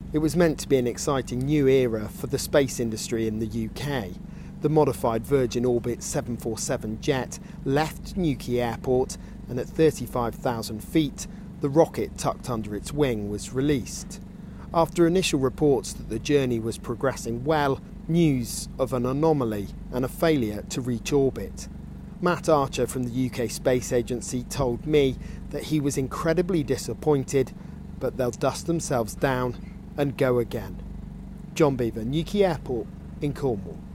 It was meant to be an exciting new era for the space industry in the UK. The modified Virgin Orbit 747 jet left Newquay Airport, and at 35,000 feet, the rocket tucked under its wing was released. After initial reports that the journey was progressing well, news of an anomaly and a failure to reach orbit. Matt Archer from the UK Space Agency told me that he was incredibly disappointed, but they'll dust themselves down and go again. John Beaver, Newquay Airport in Cornwall.